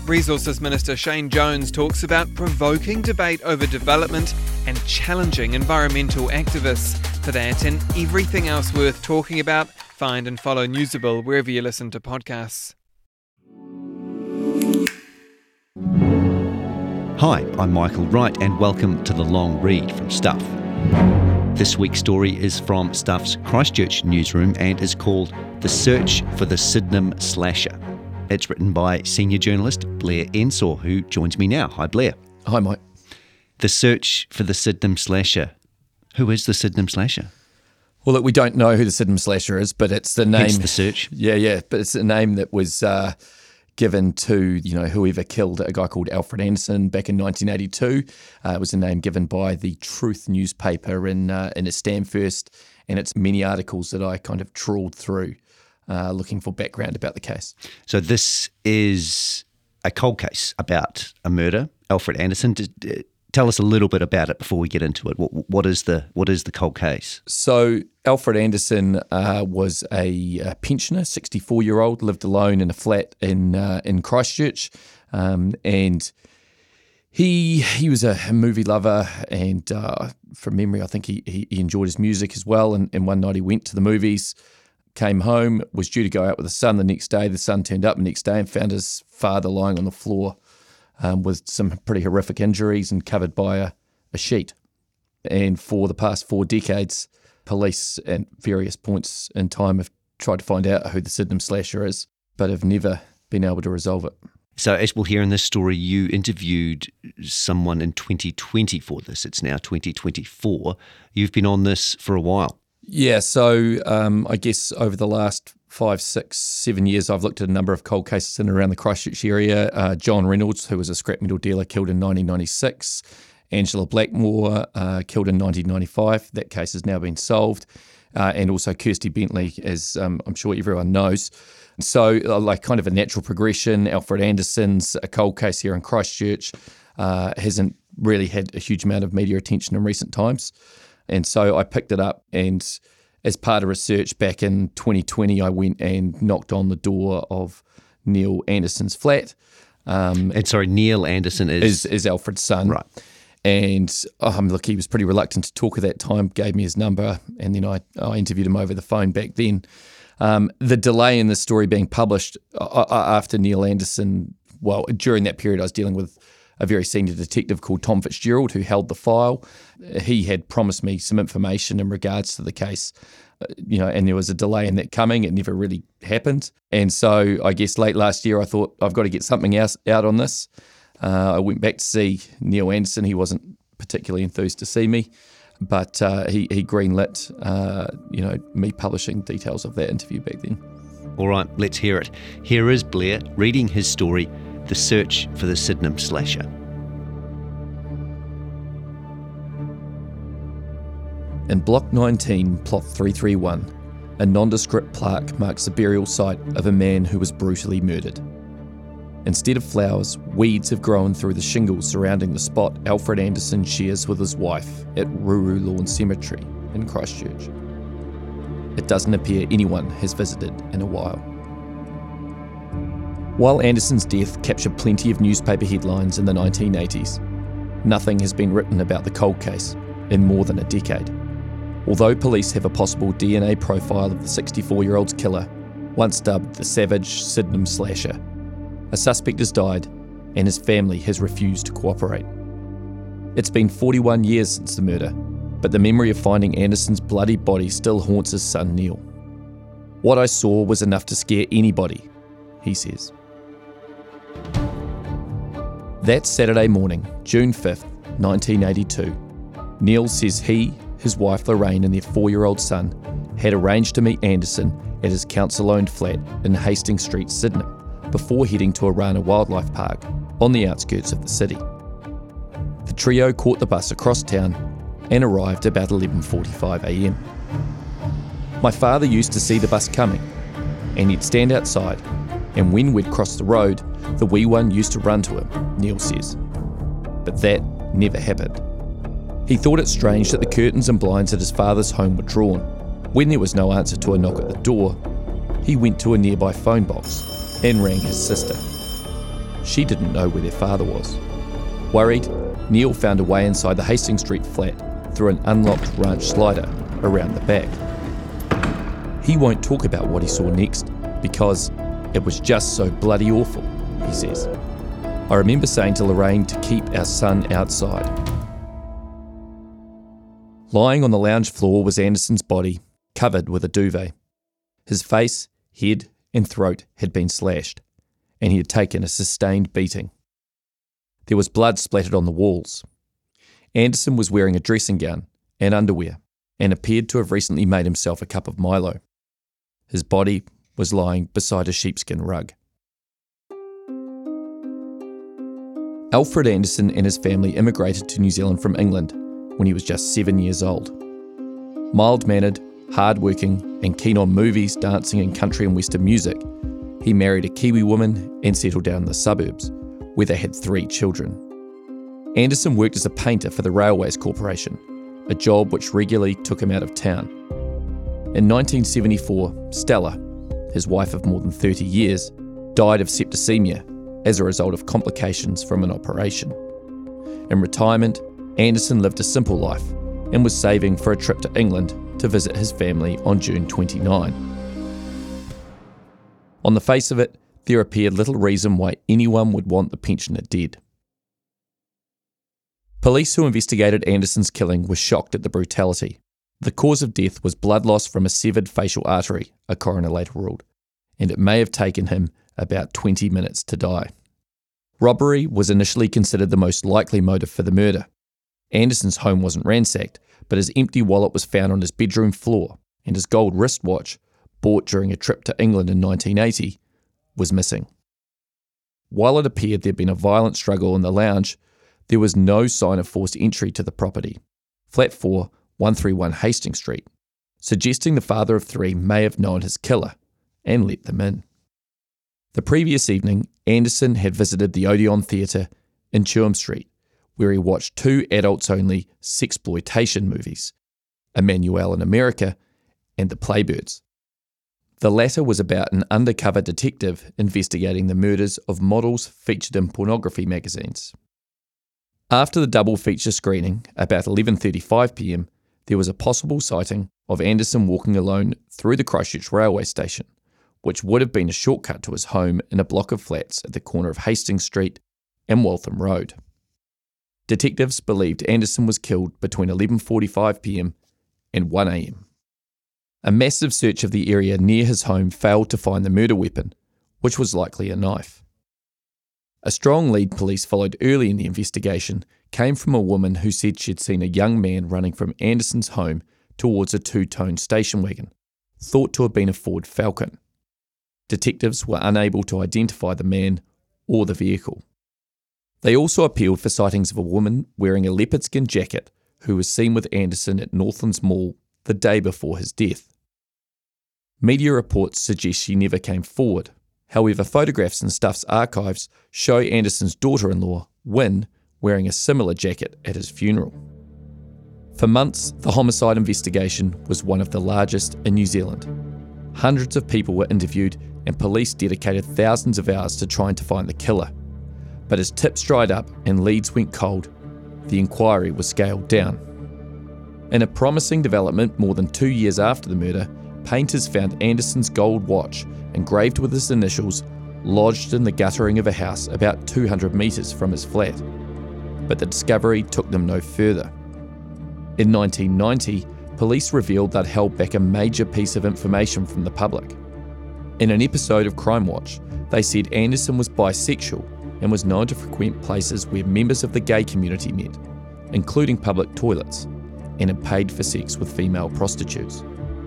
Resources Minister Shane Jones talks about provoking debate over development and challenging environmental activists. For that and everything else worth talking about, find and follow Newsable wherever you listen to podcasts. Hi, I'm Michael Wright and welcome to The Long Read from Stuff. This week's story is from Stuff's Christchurch newsroom and is called The Search for the Sydenham Slasher. It's written by senior journalist Blair Ensor, who joins me now. Hi, Blair. Hi, Mike. The Search for the Sydenham Slasher. Who is the Sydenham Slasher? Well, look, we don't know who the Sydenham Slasher is, but it's the name. Hence the search. Yeah, but it's a name that was given to, whoever killed a guy called Alfred Anderson back in 1982. It was a name given by the Truth newspaper in its Stanfirst, and it's many articles that I kind of trawled through looking for background about the case. So this is a cold case about a murder, Alfred Anderson. Tell us a little bit about it before we get into it. What is the cold case? So Alfred Anderson was a pensioner, 64-year-old, lived alone in a flat in Christchurch, and he was a movie lover, and from memory, I think he enjoyed his music as well. And one night he went to the movies, came home, was due to go out with his son the next day. The son turned up the next day and found his father lying on the floor with some pretty horrific injuries and covered by a sheet. And for the past 4 decades, police at various points in time have tried to find out who the Sydenham Slasher is, but have never been able to resolve it. So as we'll hear in this story, you interviewed someone in 2020 for this. It's now 2024. You've been on this for a while. Yeah, so I guess over the last 5, 6, 7 years, I've looked at a number of cold cases in and around the Christchurch area. John Reynolds, who was a scrap metal dealer, killed in 1996. Angela Blackmore, killed in 1995. That case has now been solved. And also Kirsty Bentley, as I'm sure everyone knows. So like kind of a natural progression, Alfred Anderson's a cold case here in Christchurch hasn't really had a huge amount of media attention in recent times. And so I picked it up, and as part of research back in 2020, I went and knocked on the door of Neil Anderson's flat. And sorry, Neil Anderson is Alfred's son. Right. And look, he was pretty reluctant to talk at that time, gave me his number, and then I interviewed him over the phone back then. The delay in the story being published after Neil Anderson, well, during that period I was dealing with a very senior detective called Tom Fitzgerald, who held the file. He had promised me some information in regards to the case, and there was a delay in that coming. It never really happened. And so I guess late last year I thought, I've got to get something else out on this. I went back to see Neil Anderson. He wasn't particularly enthused to see me, but he greenlit, me publishing details of that interview back then. All right, let's hear it. Here is Blair reading his story, The Search for the Sydenham Slasher. In Block 19, Plot 331, a nondescript plaque marks the burial site of a man who was brutally murdered. Instead of flowers, weeds have grown through the shingles surrounding the spot Alfred Anderson shares with his wife at Ruru Lawn Cemetery in Christchurch. It doesn't appear anyone has visited in a while. While Anderson's death captured plenty of newspaper headlines in the 1980s, nothing has been written about the cold case in more than a decade. Although police have a possible DNA profile of the 64-year-old's killer, once dubbed the Savage Sydenham Slasher, a suspect has died and his family has refused to cooperate. It's been 41 years since the murder, but the memory of finding Anderson's bloody body still haunts his son Neil. What I saw was enough to scare anybody, he says. That Saturday morning, June 5th, 1982, Neil says he, his wife Lorraine and their 4-year-old son had arranged to meet Anderson at his council-owned flat in Hastings Street, Sydenham, before heading to Arana Wildlife Park on the outskirts of the city. The trio caught the bus across town and arrived about 11:45 a.m. My father used to see the bus coming, and he'd stand outside, and when we'd cross the road, the wee one used to run to him, Neil says. But that never happened. He thought it strange that the curtains and blinds at his father's home were drawn. When there was no answer to a knock at the door, he went to a nearby phone box and rang his sister. she didn't know where their father was. Worried, Neil found a way inside the Hastings Street flat through an unlocked ranch slider around the back. He won't talk about what he saw next because it was just so bloody awful, he says. I remember saying to Lorraine to keep our son outside. Lying on the lounge floor was Anderson's body, covered with a duvet. His face, head and throat had been slashed, and he had taken a sustained beating. There was blood splattered on the walls. Anderson was wearing a dressing gown and underwear and appeared to have recently made himself a cup of Milo. His body was lying beside a sheepskin rug. Alfred Anderson and his family immigrated to New Zealand from England when he was just 7 years old. Mild-mannered, hard-working and keen on movies, dancing and country and western music, he married a Kiwi woman and settled down in the suburbs, where they had 3 children. Anderson worked as a painter for the Railways Corporation, a job which regularly took him out of town. In 1974, Stella, his wife of more than 30 years, died of septicemia as a result of complications from an operation. In retirement, Anderson lived a simple life and was saving for a trip to England to visit his family on June 29. On the face of it, there appeared little reason why anyone would want the pensioner dead. Police who investigated Anderson's killing were shocked at the brutality. The cause of death was blood loss from a severed facial artery, a coroner later ruled, and it may have taken him about 20 minutes to die. Robbery was initially considered the most likely motive for the murder. Anderson's home wasn't ransacked, but his empty wallet was found on his bedroom floor, and his gold wristwatch, bought during a trip to England in 1980, was missing. While it appeared there'd been a violent struggle in the lounge, there was no sign of forced entry to the property. Flat 4, 131 Hastings Street, suggesting the father of 3 may have known his killer and let them in. The previous evening, Anderson had visited the Odeon Theatre in Chewham Street, where he watched 2 adults-only sexploitation movies, Emmanuel in America and The Playbirds. The latter was about an undercover detective investigating the murders of models featured in pornography magazines. After the double feature screening, about 11:35 p.m, there was a possible sighting of Anderson walking alone through the Christchurch railway station, which would have been a shortcut to his home in a block of flats at the corner of Hastings Street and Waltham Road. Detectives believed Anderson was killed between 11:45 p.m. and 1 a.m. A massive search of the area near his home failed to find the murder weapon, which was likely a knife. A strong lead police followed early in the investigation came from a woman who said she'd seen a young man running from Anderson's home towards a 2-tone station wagon, thought to have been a Ford Falcon. Detectives were unable to identify the man or the vehicle. They also appealed for sightings of a woman wearing a leopard skin jacket who was seen with Anderson at Northlands Mall the day before his death. Media reports suggest she never came forward. However, photographs in Stuff's archives show Anderson's daughter-in-law, Wynne, wearing a similar jacket at his funeral. For months, the homicide investigation was one of the largest in New Zealand. Hundreds of people were interviewed and police dedicated thousands of hours to trying to find the killer. But as tips dried up and leads went cold, the inquiry was scaled down. In a promising development more than 2 years after the murder, painters found Anderson's gold watch, engraved with his initials, lodged in the guttering of a house about 200 metres from his flat. But the discovery took them no further. In 1990, police revealed they'd held back a major piece of information from the public. In an episode of Crime Watch, they said Anderson was bisexual and was known to frequent places where members of the gay community met, including public toilets, and had paid for sex with female prostitutes.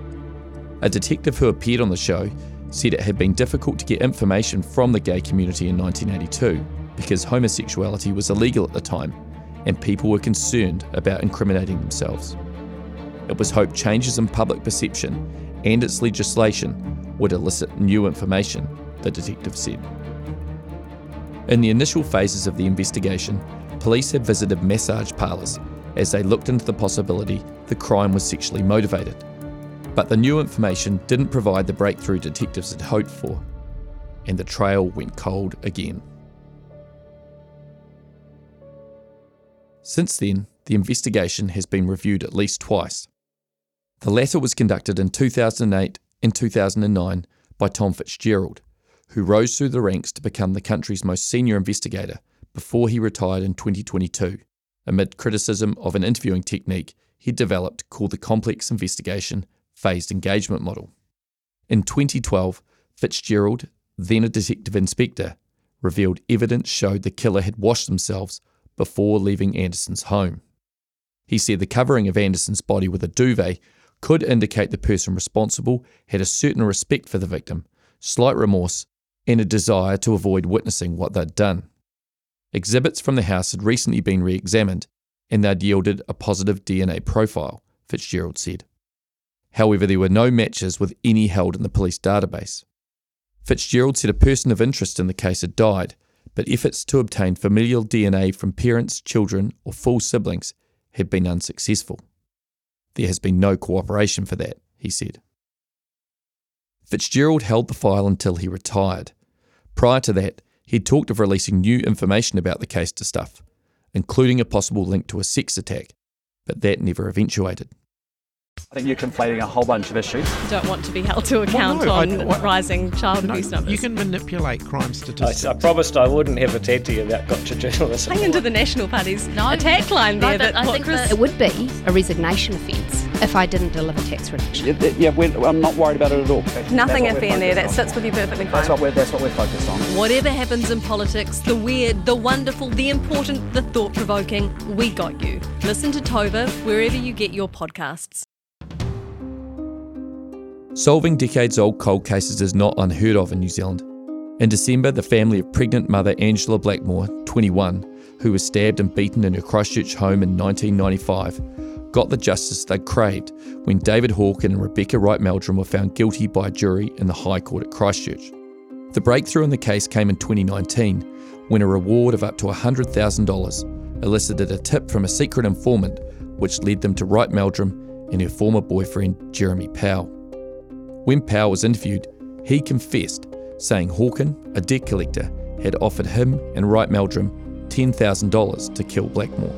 A detective who appeared on the show said it had been difficult to get information from the gay community in 1982 because homosexuality was illegal at the time and people were concerned about incriminating themselves. It was hoped changes in public perception and its legislation would elicit new information, the detective said. In the initial phases of the investigation, police had visited massage parlours as they looked into the possibility the crime was sexually motivated. But the new information didn't provide the breakthrough detectives had hoped for, and the trail went cold again. Since then, the investigation has been reviewed at least twice. The latter was conducted in 2008 and 2009 by Tom Fitzgerald, who rose through the ranks to become the country's most senior investigator before he retired in 2022, amid criticism of an interviewing technique he developed called the Complex Investigation Phased Engagement Model. In 2012, Fitzgerald, then a detective inspector, revealed evidence showed the killer had washed themselves before leaving Anderson's home. He said the covering of Anderson's body with a duvet could indicate the person responsible had a certain respect for the victim, slight remorse, and a desire to avoid witnessing what they'd done. Exhibits from the house had recently been re-examined, and they'd yielded a positive DNA profile, Fitzgerald said. However, there were no matches with any held in the police database. Fitzgerald said a person of interest in the case had died, but efforts to obtain familial DNA from parents, children, or full siblings had been unsuccessful. There has been no cooperation for that, he said. Fitzgerald held the file until he retired. Prior to that, he'd talked of releasing new information about the case to Stuff, including a possible link to a sex attack, but that never eventuated. I think you're conflating a whole bunch of issues. You don't want to be held to account rising child abuse numbers. You can manipulate crime statistics. I promised I wouldn't have a chat to you about gotcha journalism. Hang into the National Party's attack line there. I think that it would be a resignation offence if I didn't deliver tax reduction. I'm not worried about it at all. Nothing iffy in there. That sits with you perfectly fine. That's what we're focused on. Whatever happens in politics, the weird, the wonderful, the important, the thought-provoking, we got you. Listen to Tova wherever you get your podcasts. Solving decades-old cold cases is not unheard of in New Zealand. In December, the family of pregnant mother Angela Blackmore, 21, who was stabbed and beaten in her Christchurch home in 1995, got the justice they craved when David Hawken and Rebecca Wright-Meldrum were found guilty by a jury in the High Court at Christchurch. The breakthrough in the case came in 2019, when a reward of up to $100,000 elicited a tip from a secret informant, which led them to Wright-Meldrum and her former boyfriend, Jeremy Powell. When Powell was interviewed, he confessed, saying Hawken, a debt collector, had offered him and Wright-Meldrum $10,000 to kill Blackmore.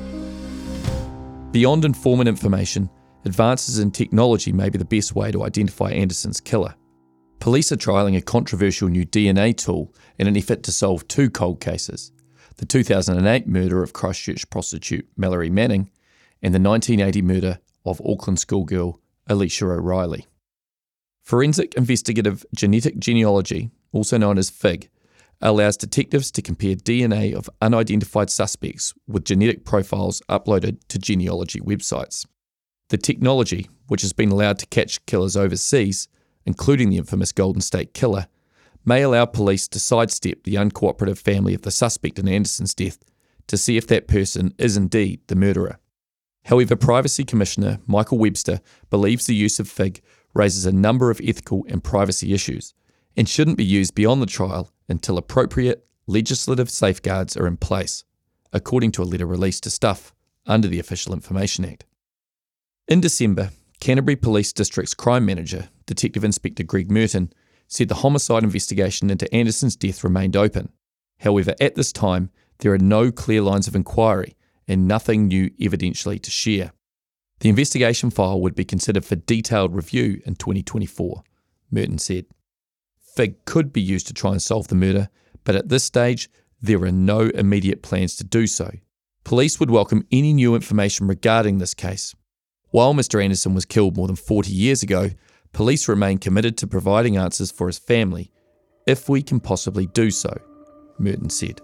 Beyond informant information, advances in technology may be the best way to identify Anderson's killer. Police are trialling a controversial new DNA tool in an effort to solve two cold cases: the 2008 murder of Christchurch prostitute Mallory Manning and the 1980 murder of Auckland schoolgirl Alicia O'Reilly. Forensic Investigative Genetic Genealogy, also known as FIG, allows detectives to compare DNA of unidentified suspects with genetic profiles uploaded to genealogy websites. The technology, which has been allowed to catch killers overseas, including the infamous Golden State Killer, may allow police to sidestep the uncooperative family of the suspect in Anderson's death to see if that person is indeed the murderer. However, Privacy Commissioner Michael Webster believes the use of FIG raises a number of ethical and privacy issues and shouldn't be used beyond the trial until appropriate legislative safeguards are in place, according to a letter released to Stuff under the Official Information Act. In December, Canterbury Police District's crime manager, Detective Inspector Greg Merton, said the homicide investigation into Anderson's death remained open. However, at this time, there are no clear lines of inquiry and nothing new evidentially to share. The investigation file would be considered for detailed review in 2024, Merton said. FIG could be used to try and solve the murder, but at this stage, there are no immediate plans to do so. Police would welcome any new information regarding this case. While Mr. Anderson was killed more than 40 years ago, police remain committed to providing answers for his family, if we can possibly do so, Merton said.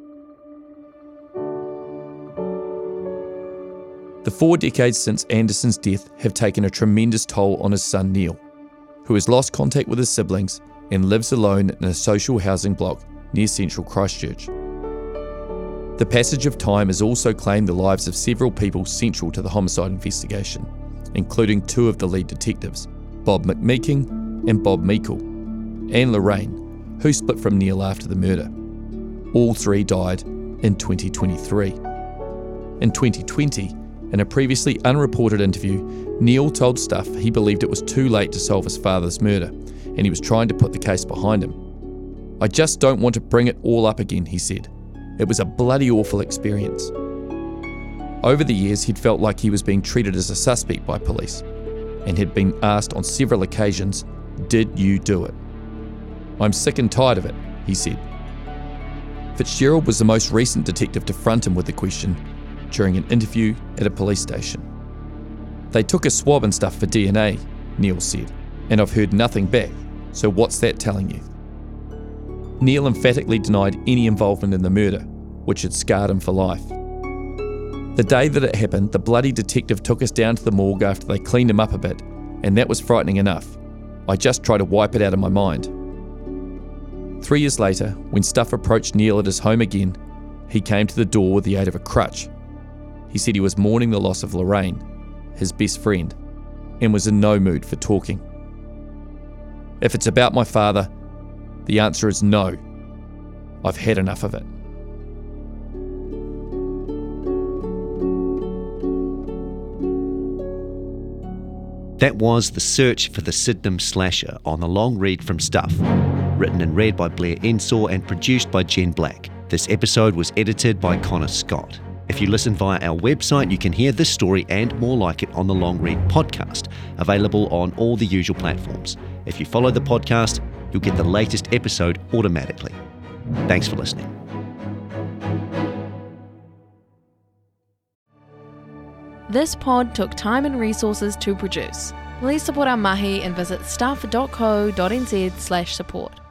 The 4 decades since Anderson's death have taken a tremendous toll on his son Neil, who has lost contact with his siblings and lives alone in a social housing block near central Christchurch. The passage of time has also claimed the lives of several people central to the homicide investigation, including 2 of the lead detectives, Bob McMeeking and Bob Meikle, and Lorraine, who split from Neil after the murder. All 3 died in 2023. In 2020, in a previously unreported interview, Neil told Stuff he believed it was too late to solve his father's murder, and he was trying to put the case behind him. "I just don't want to bring it all up again," he said. "It was a bloody awful experience." Over the years, he'd felt like he was being treated as a suspect by police and had been asked on several occasions, "Did you do it?" "I'm sick and tired of it," he said. Fitzgerald was the most recent detective to front him with the question during an interview at a police station. "They took a swab and stuff for DNA," Neil said, "and I've heard nothing back, so what's that telling you?" Neil emphatically denied any involvement in the murder, which had scarred him for life. The day that it happened, the bloody detective took us down to the morgue after they cleaned him up a bit, and that was frightening enough. I just tried to wipe it out of my mind. 3 years later, when Stuff approached Neil at his home again, he came to the door with the aid of a crutch. He said he was mourning the loss of Lorraine, his best friend, and was in no mood for talking. "If it's about my father, the answer is no. I've had enough of it." That was The Search for the Sydenham Slasher on the long read from Stuff, written and read by Blair Ensor and produced by Jen Black. This episode was edited by Connor Scott. If you listen via our website, you can hear this story and more like it on the Long Read podcast, available on all the usual platforms. If you follow the podcast, you'll get the latest episode automatically. Thanks for listening. This pod took time and resources to produce. Please support our mahi and visit stuff.co.nz/support.